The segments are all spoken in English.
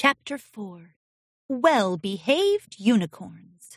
Chapter 4. Well-Behaved Unicorns.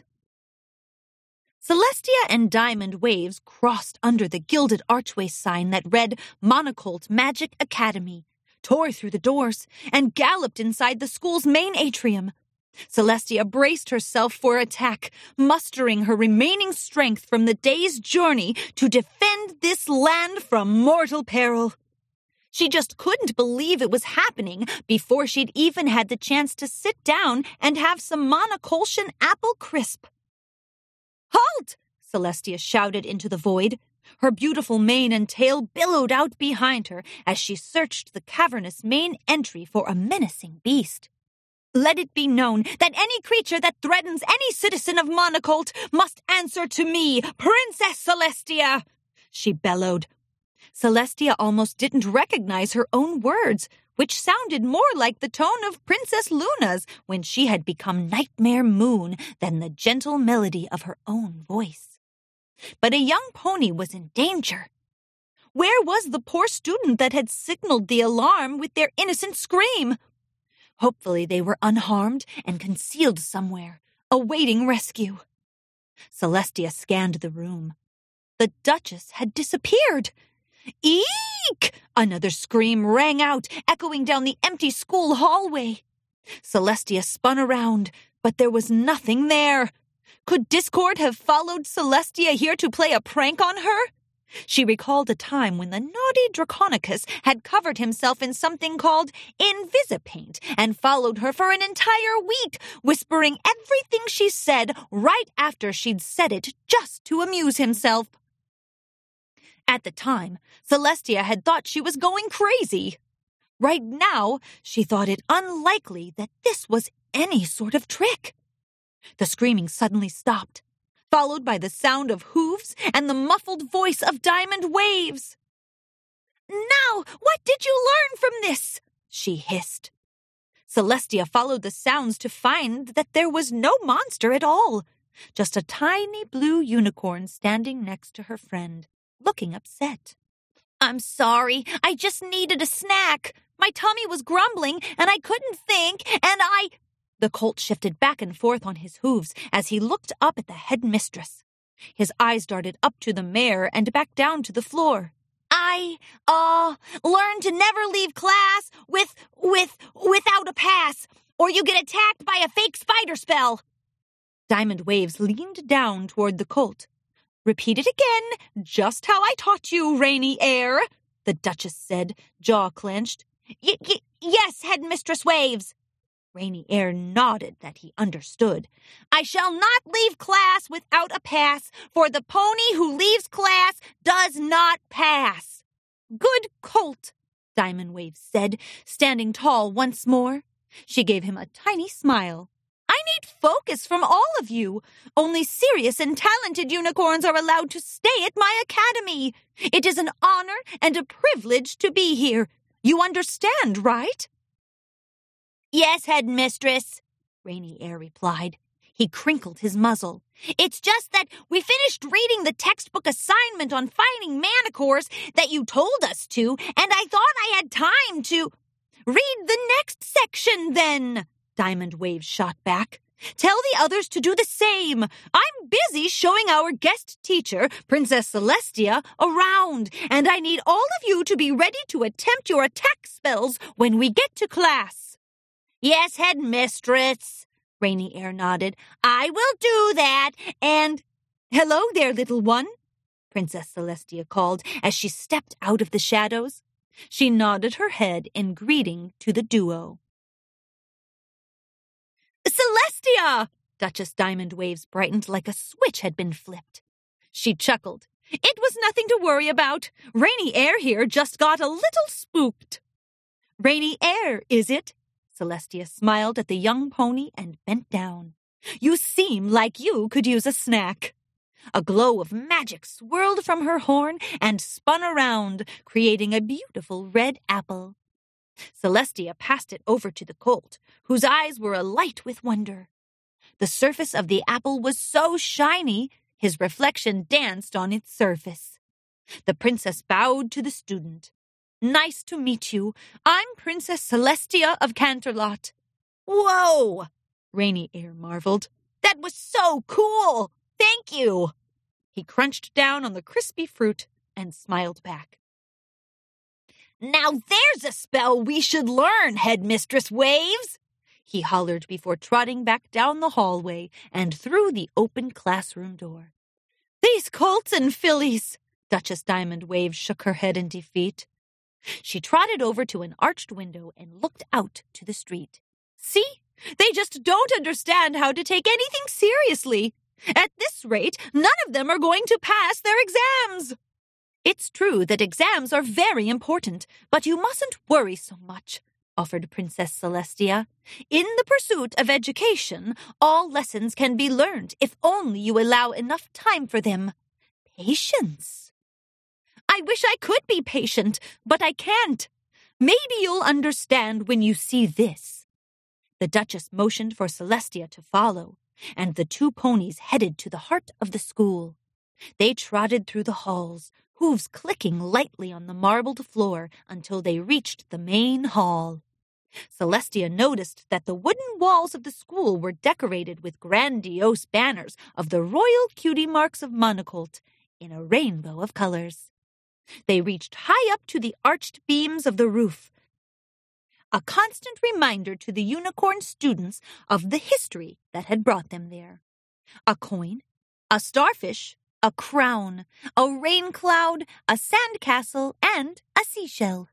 Celestia and Diamond Waves crossed under the gilded archway sign that read Monocolt Magic Academy, tore through the doors, and galloped inside the school's main atrium. Celestia braced herself for attack, mustering her remaining strength from the day's journey to defend this land from mortal peril. She just couldn't believe it was happening before she'd even had the chance to sit down and have some Monocoltian apple crisp. "Halt!" Celestia shouted into the void. Her beautiful mane and tail billowed out behind her as she searched the cavernous main entry for a menacing beast. "Let it be known that any creature that threatens any citizen of Monocolt must answer to me, Princess Celestia!" she bellowed. Celestia almost didn't recognize her own words, which sounded more like the tone of Princess Luna's when she had become Nightmare Moon than the gentle melody of her own voice. But a young pony was in danger. Where was the poor student that had signaled the alarm with their innocent scream? Hopefully they were unharmed and concealed somewhere, awaiting rescue. Celestia scanned the room. The Duchess had disappeared. "Eek!" Another scream rang out, echoing down the empty school hallway. Celestia spun around, but there was nothing there. Could Discord have followed Celestia here to play a prank on her? She recalled a time when the naughty Draconicus had covered himself in something called Invisipaint and followed her for an entire week, whispering everything she said right after she'd said it just to amuse himself. At the time, Celestia had thought she was going crazy. Right now, she thought it unlikely that this was any sort of trick. The screaming suddenly stopped, followed by the sound of hooves and the muffled voice of Diamond Waves. "Now, what did you learn from this?" she hissed. Celestia followed the sounds to find that there was no monster at all, just a tiny blue unicorn standing next to her friend, looking upset. "I'm sorry, I just needed a snack. My tummy was grumbling, and I couldn't think, and The colt shifted back and forth on his hooves as he looked up at the headmistress. His eyes darted up to the mare and back down to the floor. "I learned to never leave class without a pass, or you get attacked by a fake spider spell." Diamond Waves leaned down toward the colt. "Repeat it again, just how I taught you, Rainy Air," the Duchess said, jaw clenched. Yes, Headmistress Waves." Rainy Air nodded that he understood. "I shall not leave class without a pass, for the pony who leaves class does not pass." "Good colt," Diamond Waves said, standing tall once more. She gave him a tiny smile. "I need focus from all of you. Only serious and talented unicorns are allowed to stay at my academy. It is an honor and a privilege to be here. You understand, right?" "Yes, Headmistress," Rainy Air replied. He crinkled his muzzle. "It's just that we finished reading the textbook assignment on fighting manticores that you told us to, and I thought I had time to—" "Read the next section, then," Diamond Waves shot back. "Tell the others to do the same. I'm busy showing our guest teacher, Princess Celestia, around, and I need all of you to be ready to attempt your attack spells when we get to class." "Yes, Headmistress," Rainy Air nodded. "I will do that, and—" "Hello there, little one," Princess Celestia called as she stepped out of the shadows. She nodded her head in greeting to the duo. "Celestia!" Duchess Diamond Waves brightened like a switch had been flipped. She chuckled. "It was nothing to worry about. Rainy Air here just got a little spooked." "Rainy Air, is it?" Celestia smiled at the young pony and bent down. "You seem like you could use a snack." A glow of magic swirled from her horn and spun around, creating a beautiful red apple. Celestia passed it over to the colt, whose eyes were alight with wonder. The surface of the apple was so shiny, his reflection danced on its surface. The princess bowed to the student. "Nice to meet you. I'm Princess Celestia of Canterlot." Whoa! Rainy Air marveled. That was so cool! Thank you! He crunched down on the crispy fruit and smiled back. Now there's a spell we should learn, Headmistress Waves! He hollered before trotting back down the hallway and through the open classroom door. These colts and fillies! Duchess Diamond Waves shook her head in defeat. She trotted over to an arched window and looked out to the street. See? They just don't understand how to take anything seriously. At this rate, none of them are going to pass their exams. It's true that exams are very important, but you mustn't worry so much, offered Princess Celestia. In the pursuit of education, all lessons can be learned if only you allow enough time for them. Patience. I wish I could be patient, but I can't. Maybe you'll understand when you see this. The Duchess motioned for Celestia to follow, and the two ponies headed to the heart of the school. They trotted through the halls, hooves clicking lightly on the marbled floor until they reached the main hall. Celestia noticed that the wooden walls of the school were decorated with grandiose banners of the Royal Cutie Marks of Monocolt in a rainbow of colors. They reached high up to the arched beams of the roof, a constant reminder to the unicorn students of the history that had brought them there. A coin, a starfish, a crown, a rain cloud, a sandcastle, and a seashell.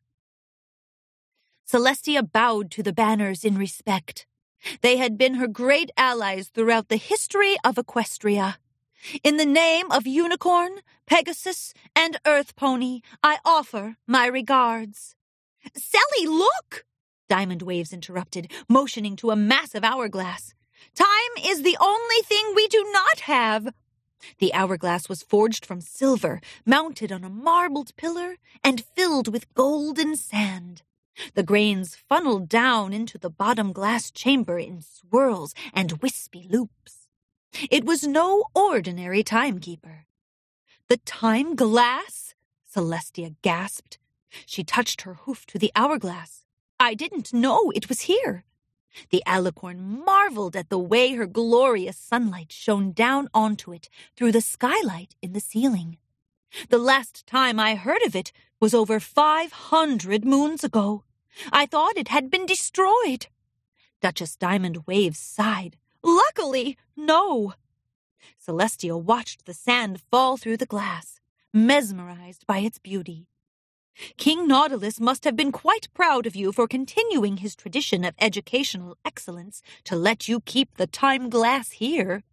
Celestia bowed to the banners in respect. They had been her great allies throughout the history of Equestria. In the name of Unicorn, Pegasus, and Earth Pony, I offer my regards. Sally, look! Diamond Waves interrupted, motioning to a massive hourglass. Time is the only thing we do not have. The hourglass was forged from silver, mounted on a marbled pillar, and filled with golden sand. The grains funneled down into the bottom glass chamber in swirls and wispy loops. It was no ordinary timekeeper. The time glass? Celestia gasped. She touched her hoof to the hourglass. I didn't know it was here. The alicorn marveled at the way her glorious sunlight shone down onto it through the skylight in the ceiling. The last time I heard of it was over 500 moons ago. I thought it had been destroyed. Duchess Diamond Waves sighed. Luckily, no. Celestia watched the sand fall through the glass, mesmerized by its beauty. King Nautilus must have been quite proud of you for continuing his tradition of educational excellence to let you keep the time glass here.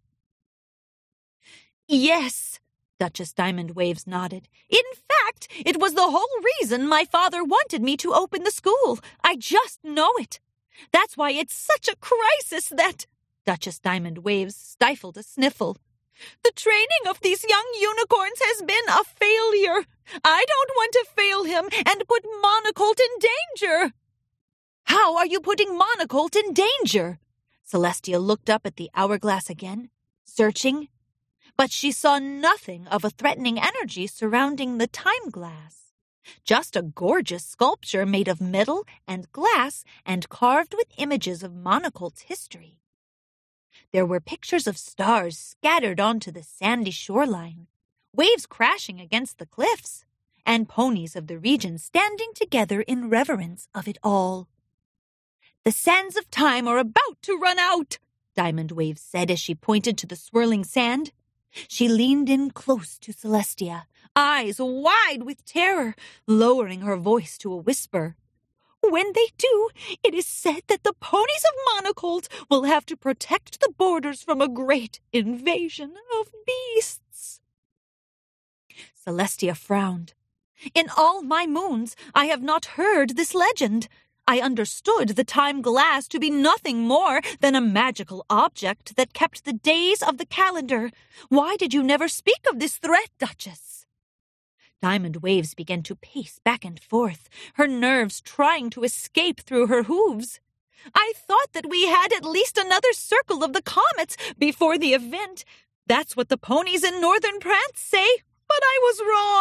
Yes, Duchess Diamond Waves nodded. In fact, it was the whole reason my father wanted me to open the school. I just know it. That's why it's such a crisis that... Duchess Diamond Waves stifled a sniffle. The training of these young unicorns has been a failure. I don't want to fail him and put Monocolt in danger. How are you putting Monocolt in danger? Celestia looked up at the hourglass again, searching, but she saw nothing of a threatening energy surrounding the time glass. Just a gorgeous sculpture made of metal and glass and carved with images of Monocolt's history. There were pictures of stars scattered onto the sandy shoreline, waves crashing against the cliffs, and ponies of the region standing together in reverence of it all. The sands of time are about to run out, Diamond Waves said as she pointed to the swirling sand. She leaned in close to Celestia, eyes wide with terror, lowering her voice to a whisper. When they do, it is said that the ponies of Monocolt will have to protect the borders from a great invasion of beasts. Celestia frowned. In all my moons, I have not heard this legend. I understood the time glass to be nothing more than a magical object that kept the days of the calendar. Why did you never speak of this threat, Duchess? Diamond Waves began to pace back and forth, her nerves trying to escape through her hooves. I thought that we had at least another circle of the comets before the event. That's what the ponies in Northern Prance say, but I was wrong.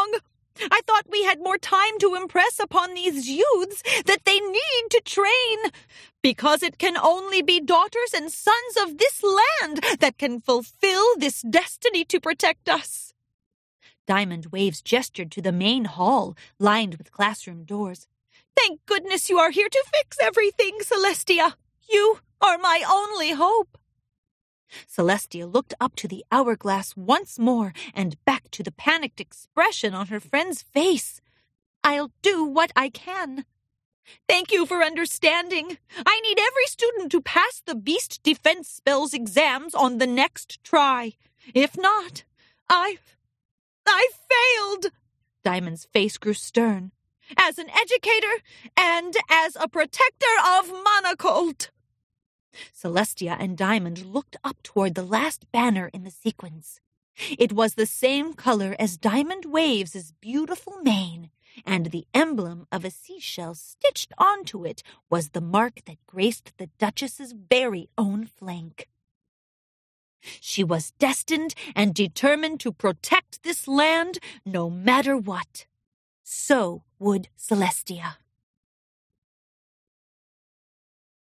I thought we had more time to impress upon these youths that they need to train, because it can only be daughters and sons of this land that can fulfill this destiny to protect us. Diamond Waves gestured to the main hall, lined with classroom doors. Thank goodness you are here to fix everything, Celestia. You are my only hope. Celestia looked up to the hourglass once more and back to the panicked expression on her friend's face. I'll do what I can. Thank you for understanding. I need every student to pass the Beast Defense Spells exams on the next try. If not, I failed. Diamond's face grew stern. As an educator and as a protector of Monocolt. Celestia and Diamond looked up toward the last banner in the sequence. It was the same color as Diamond Waves' beautiful mane, and the emblem of a seashell stitched onto it was the mark that graced the Duchess's very own flank. She was destined and determined to protect this land no matter what. So would Celestia.